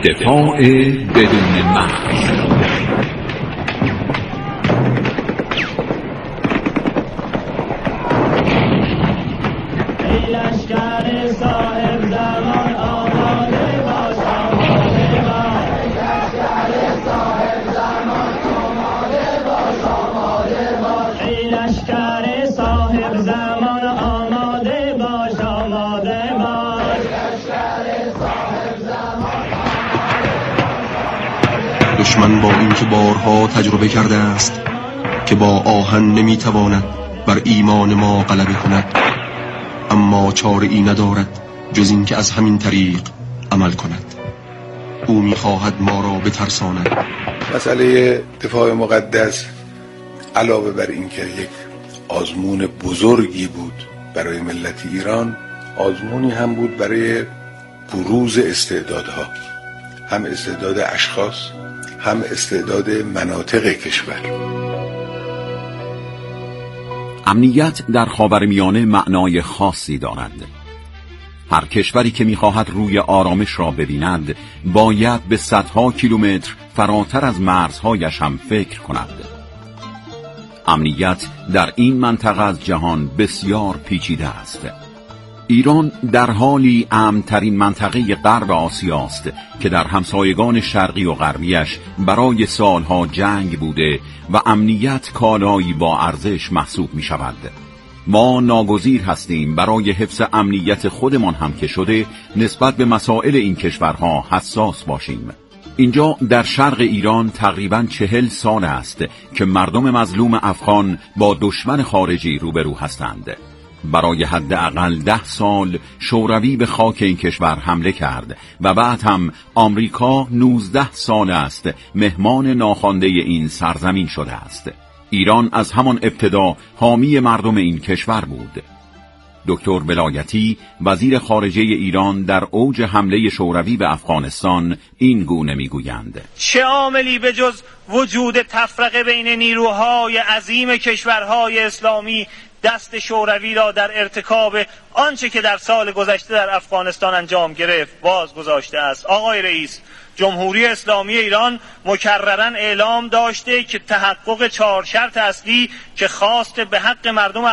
دفاع بدون مرز. لشکر صاحب زمان آماده باش، آماده باش. لشکر صاحب زمان آماده باش، آماده باش. لشکر صاحب زمان آماده باش، آماده باش. لشکر صاحب زمان دشمن با اینکه بارها تجربه کرده است که با آهن نمیتواند بر ایمان ما غلبه کند، اما چاره ای ندارد جز این که از همین طریق عمل کند. او میخواهد ما را بترساند. مسئله دفاع مقدس علاوه بر این که یک آزمون بزرگی بود برای ملت ایران، آزمونی هم بود برای بروز استعدادها، هم استعداد اشخاص هم استعداد مناطق کشور. امنیت در خاورمیانه معنای خاصی دارد. هر کشوری که می‌خواهد روی آرامش را ببیند باید به صدها کیلومتر فراتر از مرزهایش هم فکر کند. امنیت در این منطقه از جهان بسیار پیچیده است. ایران در حالی امن‌ترین منطقه غرب آسیاست که در همسایگان شرقی و غربیش برای سالها جنگ بوده و امنیت کالایی با ارزش محسوب می شود. ما ناگزیر هستیم برای حفظ امنیت خودمان هم که شده نسبت به مسائل این کشورها حساس باشیم. اینجا در شرق ایران تقریباً 40 سال است که مردم مظلوم افغان با دشمن خارجی روبرو هستند. برای حداقل 10 سال شوروی به خاک این کشور حمله کرد و بعد هم آمریکا 19 سال است مهمان ناخوانده این سرزمین شده است. ایران از همان ابتدا حامی مردم این کشور بود. دکتر ولایتی وزیر خارجه ایران در اوج حمله شوروی به افغانستان این گونه میگویند: چه عاملی به جز وجود تفرقه بین نیروهای عظیم کشورهای اسلامی دست شوروی را در ارتکاب آنچه که در سال گذشته در افغانستان انجام گرفت باز گذاشته است؟ آقای رئیس، جمهوری اسلامی ایران مکرراً اعلام داشته که تحقق 4 شرط اصلی که خواست به حق مردم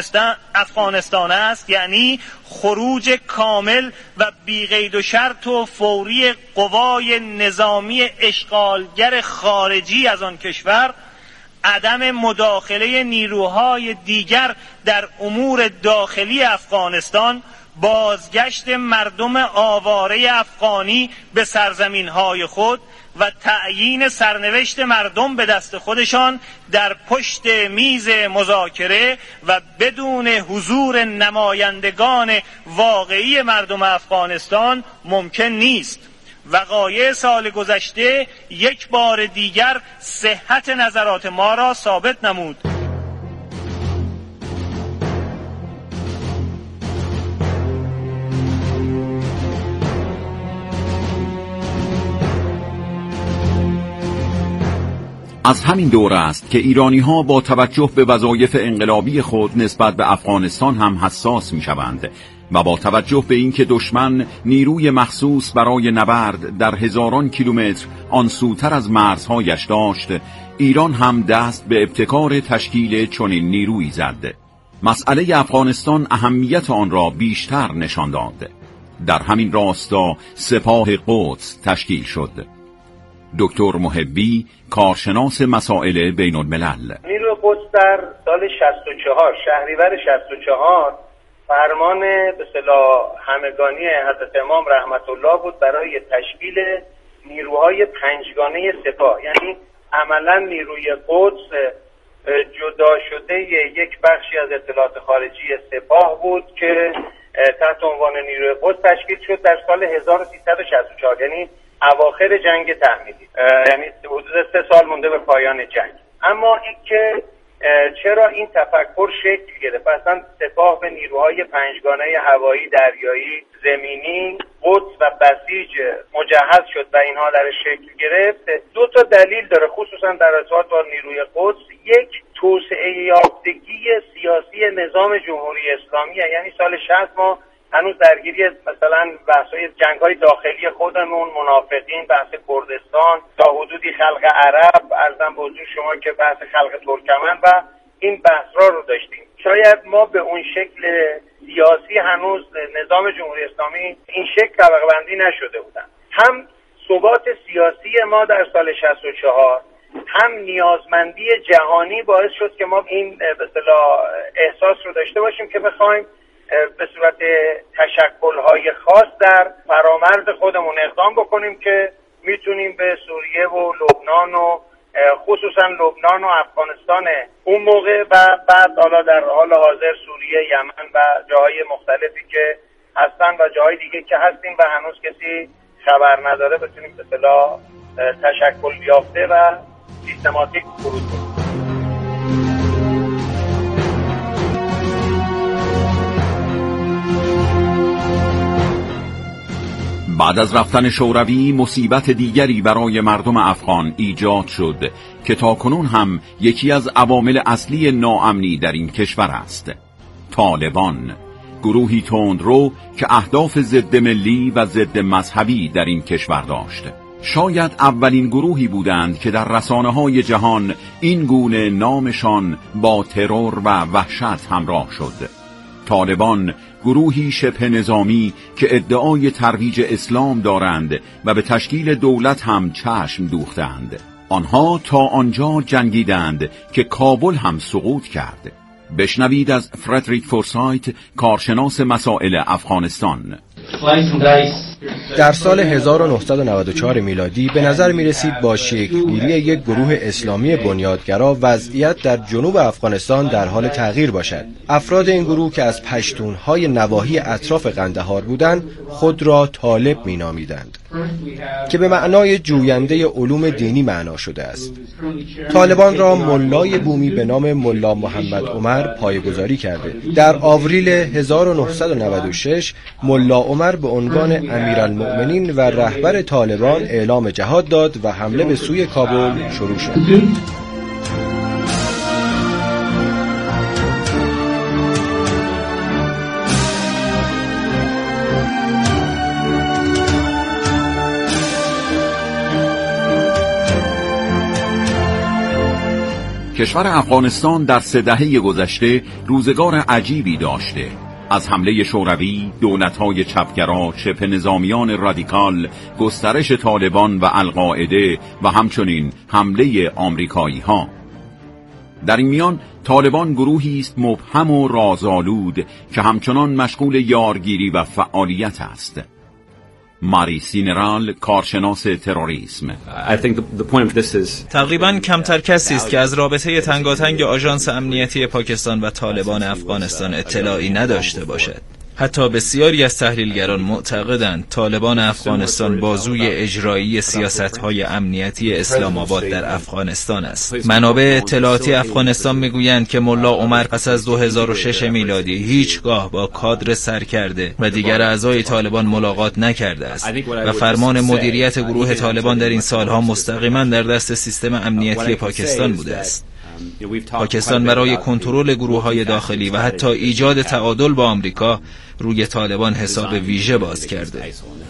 افغانستان است، یعنی خروج کامل و بی قید و شرط و فوری قوای نظامی اشغالگر خارجی از آن کشور، عدم مداخله نیروهای دیگر در امور داخلی افغانستان، بازگشت مردم آواره افغانی به سرزمین‌های خود و تعیین سرنوشت مردم به دست خودشان در پشت میز مذاکره و بدون حضور نمایندگان واقعی مردم افغانستان ممکن نیست. وقایع سال گذشته یک بار دیگر صحت نظرات ما را ثابت نمود. از همین دور است که ایرانی‌ها با توجه به وظایف انقلابی خود نسبت به افغانستان هم حساس می‌شوند و با توجه به اینکه دشمن نیروی مخصوص برای نبرد در هزاران کیلومتر آن سوتر از مرزهایش داشت، ایران هم دست به ابتکار تشکیل چنین نیرویی زد. مسئله افغانستان اهمیت آن را بیشتر نشان داد. در همین راستا سپاه قدس تشکیل شد. دکتر محبی، کارشناس مسائل بین الملل: نیروی قدس در سال 64 شهریور 64 فرمان به اصطلاح همگانی حضرت امام رحمت الله بود برای تشکیل نیروهای پنجگانه سپاه، یعنی عملا نیروی قدس جدا شده یک بخشی از اطلاعات خارجی سپاه بود که تحت عنوان نیروی قدس تشکیل شد در سال 1364، یعنی اواخر جنگ تحمیلی، یعنی حدود 3 سال مونده به پایان جنگ. اما اینکه چرا این تفکر شکل گرفت، اصلا سپاه به نیروهای پنجگانه هوایی، دریایی، زمینی، قدس و بسیج مجهز شد و اینها در شکل گرفت، 2 تا دلیل داره، خصوصا در ارتباط با نیروی قدس. یک، توسعه یافتگی سیاسی نظام جمهوری اسلامی، یعنی سال 60 ما هنوز درگیری مثلا بحث‌های جنگ‌های داخلی خودمون، منافقین، بحث کردستان، تا حدودی خلق عرب، ارزم به حضور شما که بحث خلق ترکمن و این بحث‌ها رو داشتیم. شاید ما به اون شکل سیاسی هنوز نظام جمهوری اسلامی این شکل طبقه بندی نشده بودن. هم ثبات سیاسی ما در سال 64 هم نیازمندی جهانی باعث شد که ما این به اصطلاح احساس رو داشته باشیم که بخوایم به صورت تشکل‌های خاص در فرامرز خودمون اقدام بکنیم که میتونیم به سوریه و لبنان و خصوصا لبنان و افغانستان اون موقع و بعد حالا در حال حاضر سوریه، یمن و جاهای مختلفی که هستن و جاهای دیگه که هستیم و هنوز کسی خبر نداره بتونیم به اصطلاح تشکل یافته و سیستماتیک فرود کنیم. بعد از رفتن شوروی مصیبت دیگری برای مردم افغان ایجاد شد که تاکنون هم یکی از عوامل اصلی ناامنی در این کشور است. طالبان، گروهی تندرو که اهداف ضد ملی و ضد مذهبی در این کشور داشت. شاید اولین گروهی بودند که در رسانه‌های جهان این گونه نامشان با ترور و وحشت همراه شد. طالبان، گروهی شبه نظامی که ادعای ترویج اسلام دارند و به تشکیل دولت هم چشم دوختند. آنها تا آنجا جنگیدند که کابل هم سقوط کرد. بشنوید از فردریک فورسایت، کارشناس مسائل افغانستان. در سال 1994 میلادی به نظر می رسید با شکل‌گیری یک گروه اسلامی بنیادگرا وضعیت در جنوب افغانستان در حال تغییر باشد. افراد این گروه که از پشتونهای نواحی اطراف قندهار بودند خود را طالب می نامیدند که به معنای جوینده علوم دینی معنا شده است. طالبان را ملای بومی به نام ملا محمد عمر پایه‌گذاری کرده. در آوریل 1996 ملا عمر به عنوان امیرالمؤمنین و رهبر طالبان اعلام جهاد داد و حمله به سوی کابل شروع شد. کشور افغانستان در 3 دهه گذشته روزگار عجیبی داشته. از حمله شوروی، دولت‌های چپگرا، شبه نظامیان رادیکال، گسترش طالبان و القاعده و همچنین حمله آمریکایی‌ها. در این میان طالبان گروهی است مبهم و رازآلود که همچنان مشغول یارگیری و فعالیت است. ماری سینرال، کارشناس تروریسم: تقریباً کمتر کسی است که از رابطه تنگاتنگ آژانس امنیتی پاکستان و طالبان افغانستان اطلاعی نداشته باشد. حتی بسیاری از تحلیلگران معتقدند طالبان افغانستان بازوی اجرایی سیاست‌های امنیتی اسلام آباد در افغانستان است. منابع اطلاعاتی افغانستان میگویند که ملا عمر پس از 2006 میلادی هیچگاه با کادر سرکرده و دیگر اعضای طالبان ملاقات نکرده است و فرمان مدیریت گروه طالبان در این سالها مستقیما در دست سیستم امنیتی پاکستان بوده است. پاکستان برای کنترل گروه‌های داخلی و حتی ایجاد تعادل با آمریکا روی طالبان حساب ویژه باز کرده.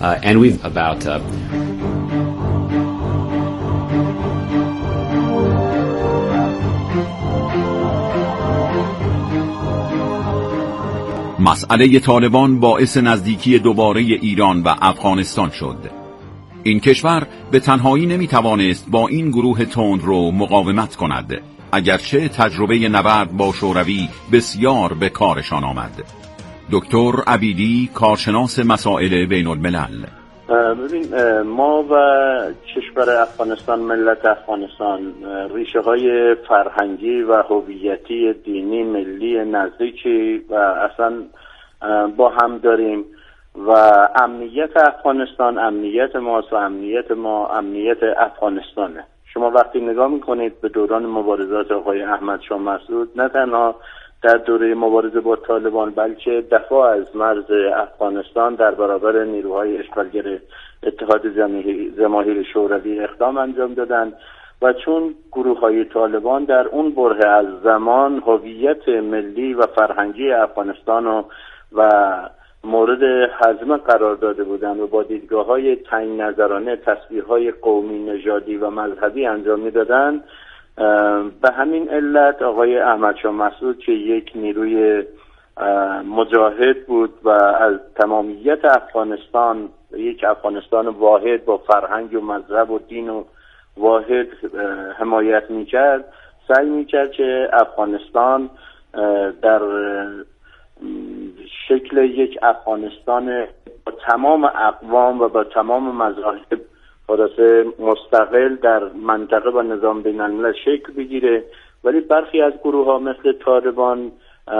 مسئله طالبان باعث نزدیکی دوباره ایران و افغانستان شد. این کشور به تنهایی نمیتوانست با این گروه تندرو مقاومت کند، اگرچه تجربه نبرد با شوروی بسیار به کارشان آمد. دکتر عبیدی، کارشناس مسائل بین الملل: ببین، ما و کشور افغانستان، ملت افغانستان، ریشه های فرهنگی و هویتی دینی ملی نزدیکی و اصلا با هم داریم و امنیت افغانستان امنیت ماست و امنیت ما امنیت افغانستانه. شما وقتی نگاه میکنید به دوران مبارزات آقای احمد شاه مسعود، نه تنها در دوره مبارزه با طالبان بلکه دفاع از مرز افغانستان در برابر نیروهای اشغالگر اتحاد جماهیر شوروی اقدام انجام دادند و چون گروه‌های طالبان در اون بره از زمان هویت ملی و فرهنگی افغانستان و مورد هضم قرار داده بودند و با دیدگاه‌های تنگ نظرانه تصویرهای قومی، نژادی و مذهبی انجام می‌دادند، به همین علت آقای احمد شاه مسعود که یک نیروی مجاهد بود و از تمامیت افغانستان، یک افغانستان واحد با فرهنگ و مذهب و دین و واحد حمایت می‌کرد، سعی می‌کرد که افغانستان در شکل یک افغانستان با تمام اقوام و با تمام مذاهب خلاصه مستقل در منطقه و نظام بین الملل شکل بگیره. ولی برخی از گروه ها مثل طالبان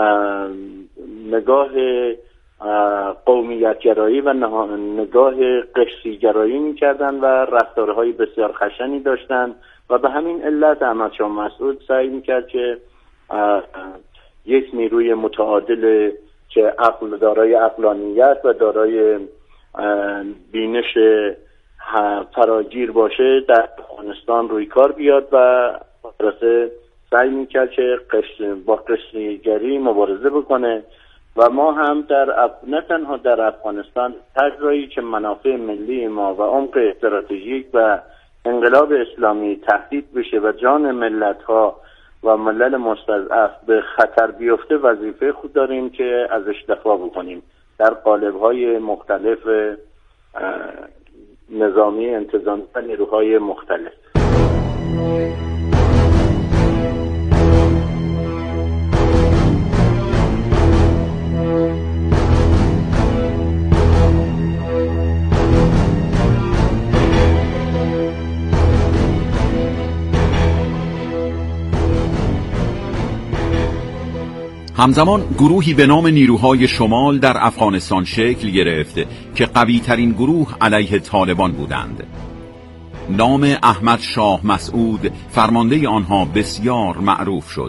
نگاه قومیت‌گرایی و نگاه قشری‌گرایی می‌کردند و رفتارهای بسیار خشنی داشتند و به همین علت احمد شاه مسعود سعی می‌کرد که یک نیروی متعادل که دارای عقلانیت و دارای بینش فراگیر باشه در افغانستان روی کار بیاد و سعی میکرد که با قشری‌گری مبارزه بکنه. و ما هم نه تنها در افغانستان تجربه‌ای که منافع ملی ما و عمق استراتژیک و انقلاب اسلامی تهدید بشه و جان ملت‌ها و ملل مستضعف به خطر بیفته، وظیفه خود داریم که ازش دفاع بکنیم در قالب‌های مختلف نظامی، انتظامی و نیروهای مختلف. همزمان گروهی به نام نیروهای شمال در افغانستان شکل گرفت که قوی ترین گروه علیه طالبان بودند. نام احمد شاه مسعود فرمانده آنها بسیار معروف شد.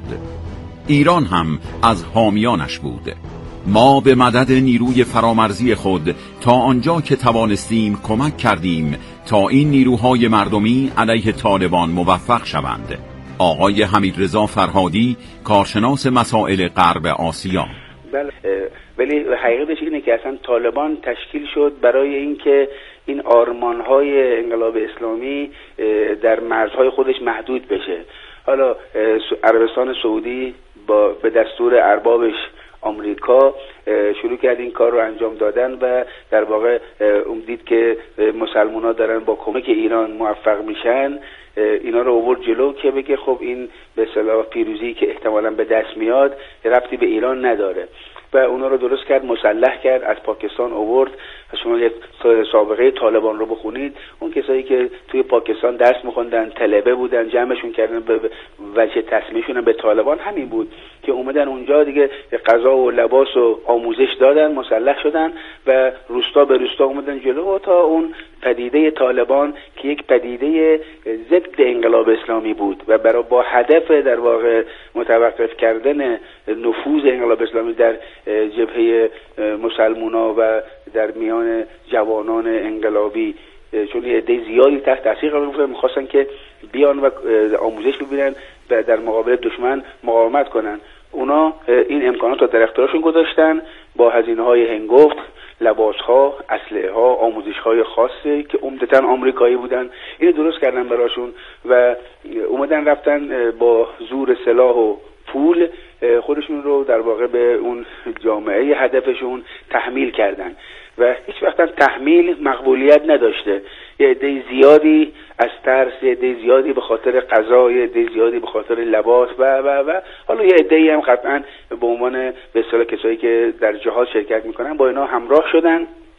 ایران هم از حامیانش بود. ما به مدد نیروی فرامرزی خود تا آنجا که توانستیم کمک کردیم تا این نیروهای مردمی علیه طالبان موفق شوند. آقای حمیدرضا فرهادی، کارشناس مسائل غرب آسیا: بله، ولی حقیقتش اینه که اصلا طالبان تشکیل شد برای اینکه این آرمان‌های انقلاب اسلامی در مرزهای خودش محدود بشه. حالا عربستان سعودی به دستور اربابش آمریکا شروع کرد این کار رو انجام دادن و در واقع دید که مسلمان‌ها دارن با کمک ایران موفق میشن، اینا رو آورد جلو که بگه خب این به اصطلاح پیروزی که احتمالاً به دست میاد ربطی به ایران نداره و اونا رو درست کرد، مسلح کرد، از پاکستان آورد. شما یک سابقه طالبان رو بخونید، اون کسایی که توی پاکستان درس می‌خوندن، طلبه بودن، جمعشون کردن به وجه تسمیه‌شون به طالبان همین بود که اومدن اونجا دیگه غذا و لباس و آموزش دادن، مسلح شدن و روستا به روستا اومدن جلو تا اون پدیده طالبان که یک پدیده ضد انقلاب اسلامی بود و برای با هدف در واقع متوقف کردن نفوذ انقلاب اسلامی در جبهه مسلمونا و در میان جوانان انقلابی، چون یه عده زیادی تحت تاثیر قرار گرفتن، می‌خواستن که بیان و آموزش ببینن و در مقابل دشمن مقاومت کنن. اونا این امکانات رو در اختیارشون گذاشتن با هزینه‌های هنگفت، لباس‌ها، اسلحه‌ها، آموزش‌های خاصی که عمدتاً آمریکایی بودن، اینو درست کردن براشون و اومدن رفتن با زور سلاح و پول خودشون رو در واقع به اون جامعه هدفشون تحمیل کردن و هیچ وقتا تحمیل مقبولیت نداشته. یه عده زیادی از ترس، یه عده زیادی به خاطر غذا، یه عده زیادی به خاطر لباس و حالا یه عده‌ای هم قطعاً به عنوان به اصطلاح کسایی که در جهاد شرکت میکنن با اینا همراه شدن،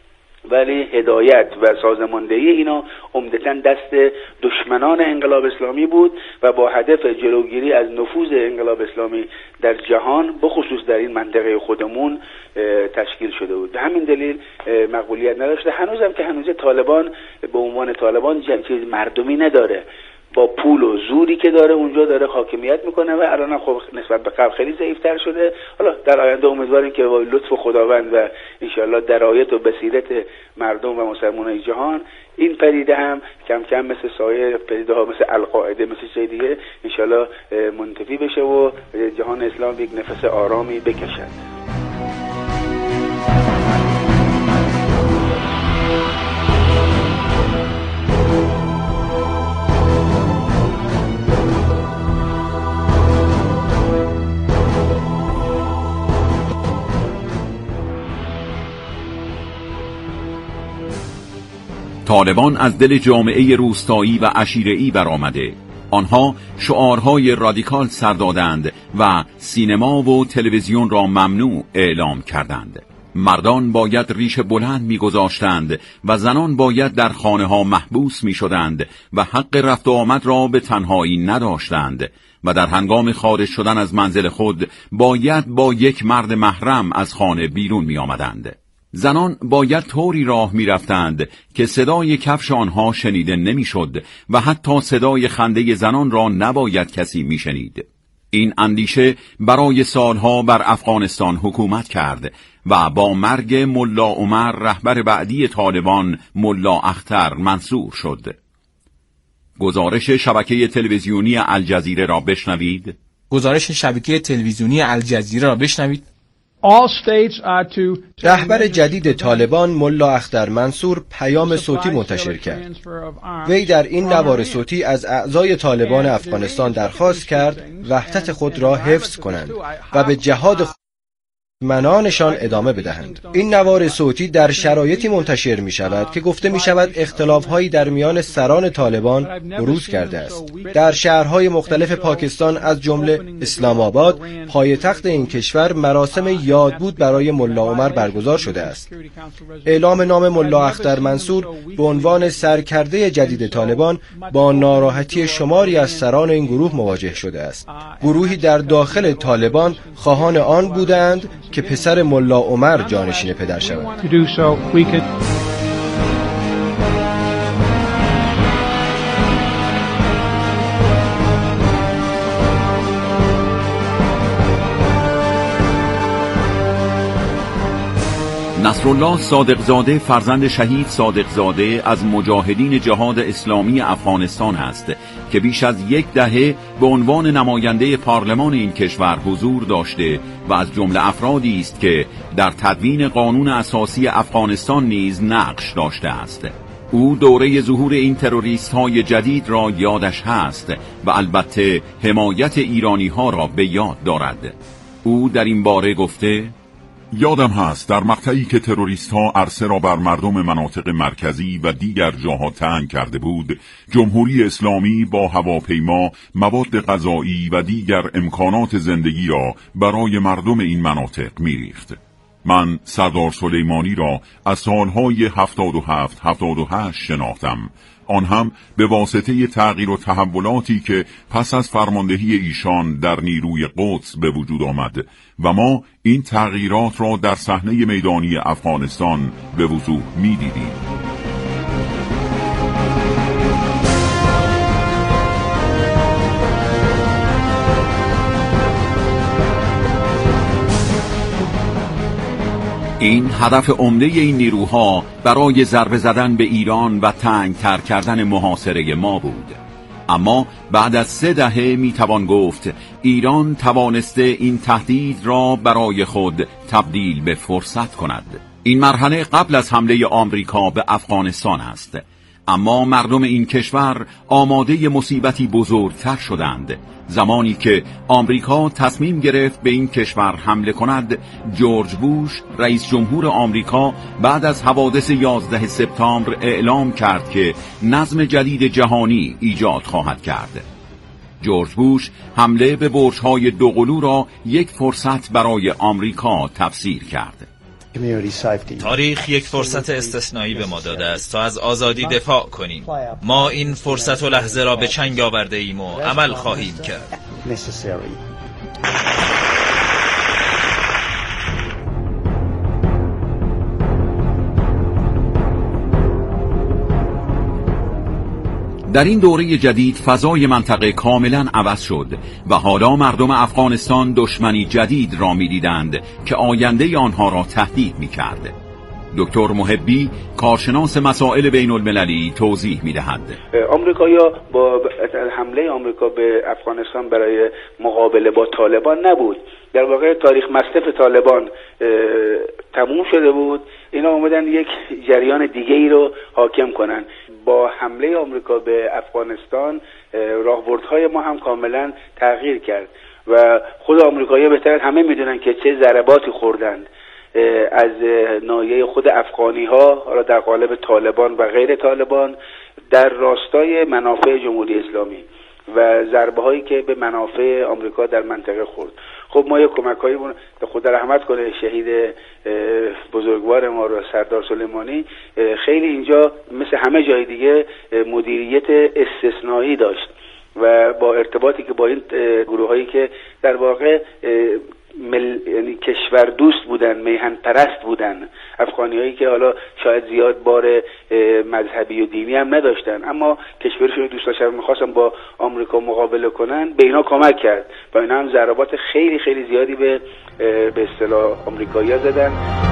ولی هدایت و سازماندهی اینا عمدتاً دست دشمنان انقلاب اسلامی بود و با هدف جلوگیری از نفوذ انقلاب اسلامی در جهان بخصوص در این منطقه خودمون تشکیل شده بود. به همین دلیل مقبولیت نداشته. هنوزم که هنوز طالبان به عنوان طالبان چیز مردمی نداره، با پول و زوری که داره اونجا داره حاکمیت میکنه و الان خب نسبت به قبل خیلی ضعیف‌تر شده. حالا در آینده امیدواریم که با لطف خداوند و انشالله درایت و بصیرت مردم و مسلمانان جهان این پدیده هم کم کم مثل سایر پدیده ها مثل القاعده مثل چیز دیگه انشالله منتفی بشه و جهان اسلام یک نفس آرامی بکشد. طالبان از دل جامعه روستایی و عشیره‌ای برآمده. آنها شعارهای رادیکال سر دادند و سینما و تلویزیون را ممنوع اعلام کردند. مردان باید ریش بلند می‌گذاشتند و زنان باید در خانه‌ها محبوس می‌شدند و حق رفت و آمد را به تنهایی نداشتند و در هنگام خارج شدن از منزل خود باید با یک مرد محرم از خانه بیرون می‌آمدند. زنان باید طوری راه می‌رفتند که صدای کفش آنها شنیده نمی‌شد و حتی صدای خنده زنان را نباید کسی می‌شنید. این اندیشه برای سالها بر افغانستان حکومت کرد و با مرگ ملا عمر رهبر بعدی طالبان ملا اختر منصور شد. گزارش شبکه تلویزیونی الجزیره را بشنوید. گزارش شبکه تلویزیونی الجزیره را بشنوید. رهبر جدید طالبان ملا اختر منصور پیام صوتی منتشر کرد. وی در این نوار صوتی از اعضای طالبان افغانستان درخواست کرد وحدت خود را حفظ کنند و به جهاد منانشان ادامه بدهند. این نوار صوتی در شرایطی منتشر می شود که گفته می شود اختلاف‌هایی در میان سران طالبان بروز کرده است. در شهرهای مختلف پاکستان از جمله اسلام آباد پایتخت این کشور مراسم یادبود برای ملا عمر برگزار شده است. اعلام نام ملا اختر منصور به عنوان سرکرده جدید طالبان با ناراحتی شماری از سران این گروه مواجه شده است. گروهی در داخل طالبان خواهان آن بودند که پسر ملا عمر جانشین پدر شود. نصرالله صادقزاده فرزند شهید صادقزاده از مجاهدین جهاد اسلامی افغانستان است که بیش از یک دهه به عنوان نماینده پارلمان این کشور حضور داشته و از جمله افرادی است که در تدوین قانون اساسی افغانستان نیز نقش داشته است. او دوره ظهور این تروریست‌های جدید را یادش هست و البته حمایت ایرانی‌ها را به یاد دارد. او در این باره گفته: یادم هست در مقطعی که تروریست‌ها عرصه را بر مردم مناطق مرکزی و دیگر جاها تنگ کرده بود، جمهوری اسلامی با هواپیما، مواد غذایی و دیگر امکانات زندگی را برای مردم این مناطق می‌ریخت. من سردار سلیمانی را از سالهای 77-78 شناختم، آن هم به واسطه تغییر و تحولاتی که پس از فرماندهی ایشان در نیروی قدس به وجود آمد و ما این تغییرات را در صحنه میدانی افغانستان به وضوح می‌دیدیم. این هدف عمده این نیروها برای ضربه زدن به ایران و تنگ‌تر کردن محاصره ما بود. اما بعد از 3 دهه میتوان گفت ایران توانسته این تهدید را برای خود تبدیل به فرصت کند. این مرحله قبل از حمله آمریکا به افغانستان است، اما مردم این کشور آماده مصیبتی بزرگتر شدند. زمانی که آمریکا تصمیم گرفت به این کشور حمله کند، جورج بوش رئیس جمهور آمریکا بعد از حوادث 11 سپتامبر اعلام کرد که نظم جدید جهانی ایجاد خواهد کرد. جورج بوش حمله به برج‌های دوقلو را یک فرصت برای آمریکا تفسیر کرد. تاریخ یک فرصت استثنایی به ما داده است تا از آزادی دفاع کنیم. ما این فرصت و لحظه را به چنگ آورده ایم و عمل خواهیم کرد. در این دوره جدید فضای منطقه کاملا عوض شد و حالا مردم افغانستان دشمنی جدید را می‌دیدند که آینده آنها را تهدید می‌کرد. دکتر محبی کارشناس مسائل بین المللی توضیح می‌دهد. آمریکایی‌ها با حمله آمریکا به افغانستان برای مقابله با طالبان نبود. در واقع تاریخ مصرف طالبان تموم شده بود. اینا اومدن یک جریان دیگه ای رو حاکم کنن. با حمله آمریکا به افغانستان راهبردهای ما هم کاملا تغییر کرد و خود آمریکایی‌ها بهتر همه میدونن که چه ضرباتی خوردند. از ناحیه خود افغانی ها، حالا در قالب طالبان و غیر طالبان، در راستای منافع جمهوری اسلامی و ضربه هایی که به منافع آمریکا در منطقه خورد. خب ما یه کمکایی خدا رحمت کنه شهید بزرگوار ما رو سردار سلیمانی، خیلی اینجا مثل همه جای دیگه مدیریت استثنایی داشت و با ارتباطی که با این گروه هایی که در واقع یعنی کشور دوست بودن، میهن پرست بودن، افغانی هایی که حالا شاید زیاد بار مذهبی و دینی هم نداشتن اما کشورشون رو دوست داشتن، میخواستن با آمریکا مقابله کنن، به اینا کمک کرد و اینا هم ضربات خیلی خیلی زیادی به اصطلاح آمریکایی‌ها زدن.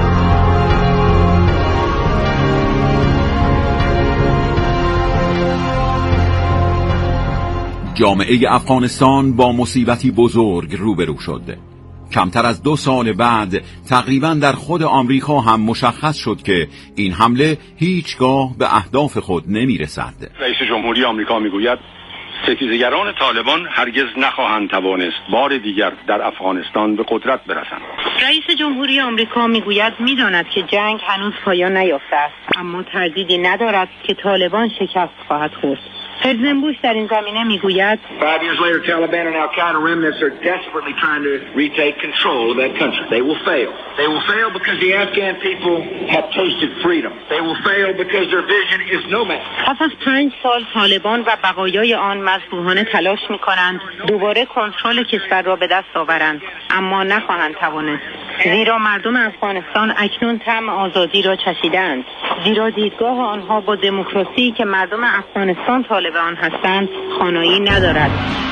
جامعه افغانستان با مصیبتی بزرگ روبرو شد. کمتر از 2 سال بعد تقریباً در خود آمریکا هم مشخص شد که این حمله هیچگاه به اهداف خود نمیرسد. رئیس جمهوری آمریکا میگوید ستیزگران طالبان هرگز نخواهند توانست بار دیگر در افغانستان به قدرت برسند. رئیس جمهوری آمریکا میگوید میداند که جنگ هنوز پایان نیافته است، اما تردیدی ندارد که طالبان شکست خواهد خورد. پرزیدنت بوش در این زمینه میگوید 5 years later Taliban and Al-Qaeda remnants are desperately trying to retake control of that country. They will fail. They will fail because the Afghan people have tasted freedom. They will fail because their vision is nomad. پس از 5 سال طالبان و بقایای آن مذبوحانه تلاش می‌کنند دوباره کنترل کشور را به دست آورند، اما نخواهند توانست، زیرا مردم افغانستان اکنون طعم آزادی را چشیدند، زیرا دیدگاه آنها با دموکراسی که مردم افغانستان طالب آن هستند خانایی ندارد.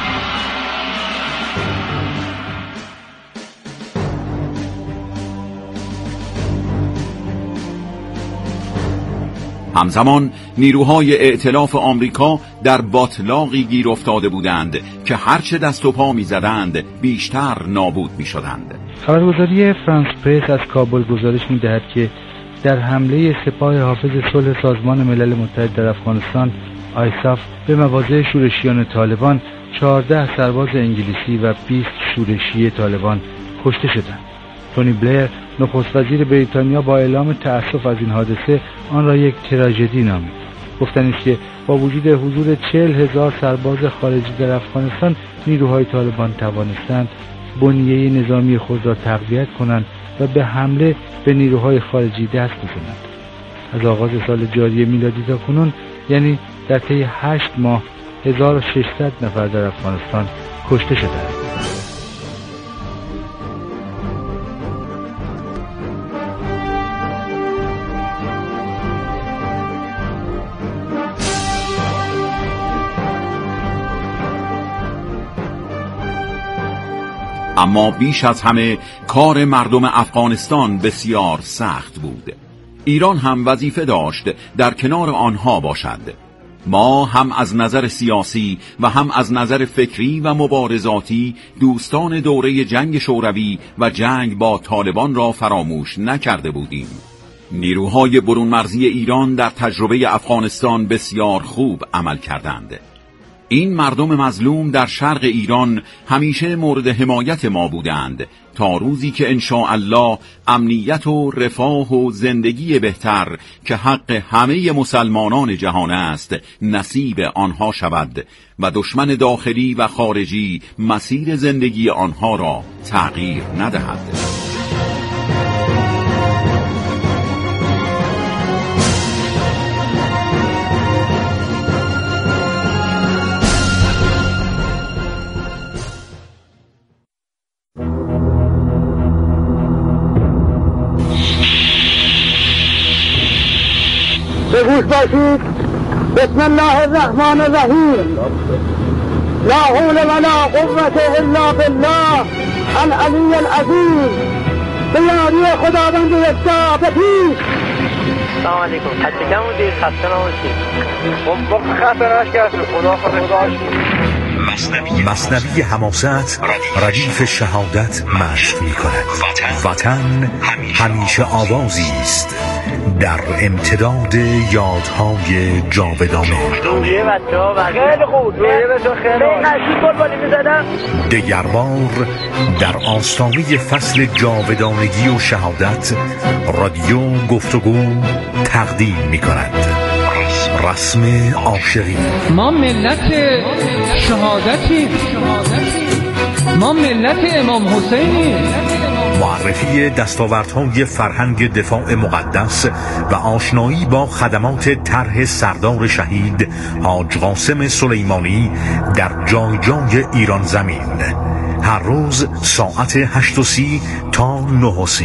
همزمان نیروهای ائتلاف آمریکا در باطلاقی گیر افتاده بودند که هرچه دست و پا می زدند بیشتر نابود می شدند. خبرگزاری فرانس پرس از کابل گزارش می دهد که در حمله سپاه حافظ صلح سازمان ملل متحد در افغانستان آیساف به مواضع شورشیان طالبان 14 سرباز انگلیسی و 20 شورشی طالبان کشته شدند. تونی بلیر نخست وزیر بریتانیا با اعلام تأسف از این حادثه آن را یک تراژدی نامید. گفتن است که با وجود حضور 40,000 سرباز خارجی در افغانستان نیروهای طالبان توانستند بنیه نظامی خود را تقویت کنند و به حمله به نیروهای خارجی دست بزنند. از آغاز سال جاری میلادی تا کنون، یعنی در طی 8 ماه 1600 نفر در افغانستان کشته شدند. اما بیش از همه کار مردم افغانستان بسیار سخت بود. ایران هم وظیفه داشت در کنار آنها باشد. ما هم از نظر سیاسی و هم از نظر فکری و مبارزاتی دوستان دوره جنگ شوروی و جنگ با طالبان را فراموش نکرده بودیم. نیروهای برون مرزی ایران در تجربه افغانستان بسیار خوب عمل کردند. این مردم مظلوم در شرق ایران همیشه مورد حمایت ما بودند تا روزی که انشاءالله امنیت و رفاه و زندگی بهتر که حق همه مسلمانان جهان است نصیب آنها شود و دشمن داخلی و خارجی مسیر زندگی آنها را تغییر ندهد. بگوش باشید. بسم الله الرحمن الرحیم. لا حول ولا قوة الا بالله العلی العظیم. به یاری خداوند یکتا به پیش. سلام علیکم. حتما مدیر خسته نباشید. وقت خطر نشکرد. خدا مثنوی حماست ردیف شهادت مشق می کند. وطن همیشه آوازی است در امتداد یادهای جاودانه. دگربار در آستانه فصل جاودانگی و شهادت رادیو گفتگو تقدیم می کند رسم عاشقی. ما ملت شهادتی، ما ملت امام حسینی. معرفی دستاوردهای فرهنگ دفاع مقدس و آشنایی با خدمات طرح سردار شهید حاج قاسم سلیمانی در جای جای ایران زمین، هر روز ساعت 8:30 تا 9:30.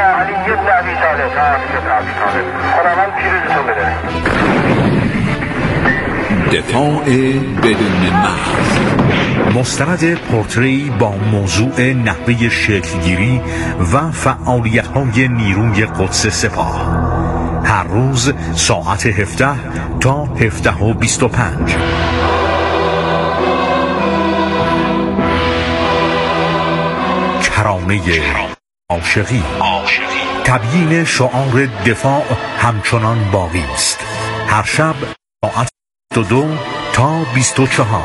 دفاع بدون مرز، مستند پورتری با موضوع نحوه شکلگیری و فعالیت‌های نیروی قدس سپاه، هر روز ساعت 17 تا 17:25. کرانه عاشقی، تبیین شعار دفاع همچنان باقی است. هر شب ساعت 22 تا 24.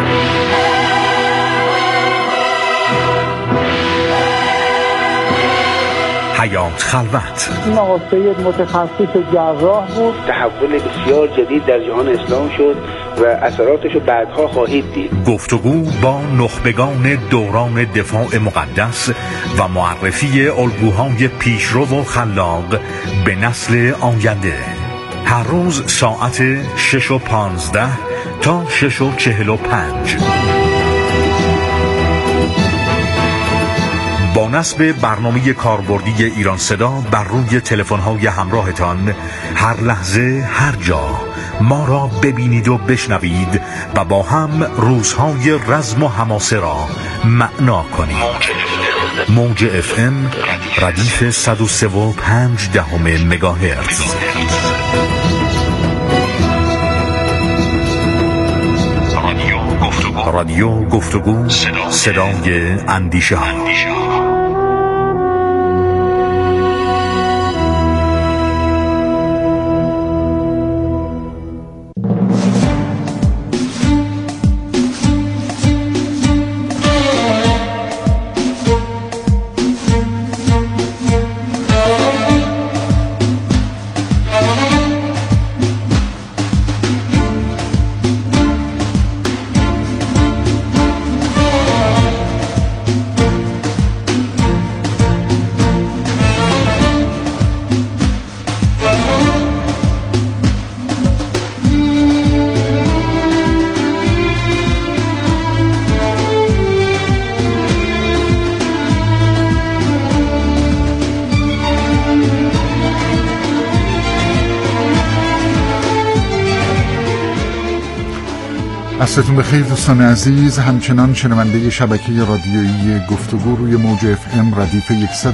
حیات خلوت. این آقا سید متخصص جراح بود. تحول بسیار جدید در جهان اسلام شد و اثراتش رو بعدها خواهید دید. گفتگو با نخبگان دوران دفاع مقدس و معرفی الگوهای پیشرو و خلاق به نسل آینده، هر روز ساعت 6:15 تا 6:45. با نصب برنامه کاربردی ایران صدا بر روی تلفن‌های همراهتان، هر لحظه هر جا ما را ببینید و بشنوید و با هم روزهای رزم و حماسه را معنا کنید. موج FM ردیف 103.5 مگاهرتز. رادیو گفتگو، صدای اندیشه ها. عصرتون بخیر دوستان عزیز، همچنان شنونده شبکه رادیویی گفتگو روی موج FM ردیف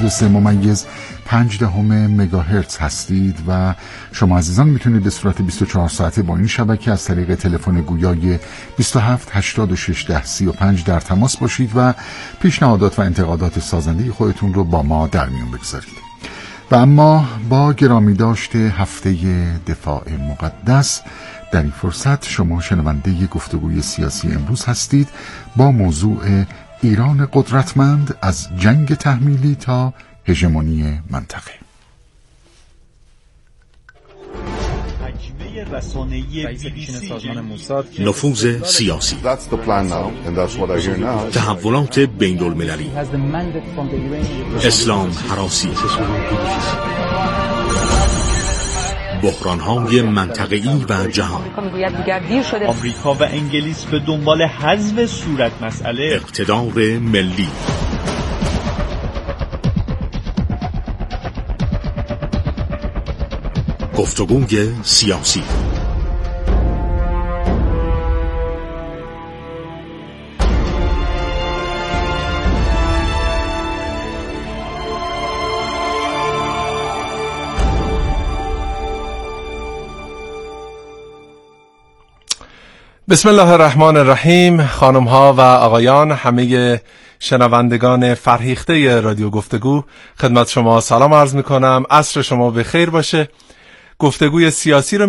103.5 مگاهرتز هستید و شما عزیزان میتونید به صورت 24 ساعته با این شبکه از طریق تلفن گویای 27 86 10 35 در تماس باشید و پیشنهادات و انتقادات سازنده خودتون رو با ما در میون بگذارید. و اما با گرامی داشته هفته دفاع مقدس، در این فرصت شما شنونده گفتگوی سیاسی امروز هستید با موضوع ایران قدرتمند از جنگ تحمیلی تا هژمونی منطقه. نفوذ سیاسی، تحولات بین المللی، اسلام هراسی، بحران‌های منطقه‌ای و جهان. آمریکا و انگلیس به دنبال حذف صورت مسئله، اقتدار ملی. گفتگوی سیاسی. بسم الله الرحمن الرحیم. خانم ها و آقایان، همه شنوندگان فرهیخته رادیو گفتگو، خدمت شما سلام عرض می کنم. عصر شما بخیر باشه. گفتگوی سیاسی رو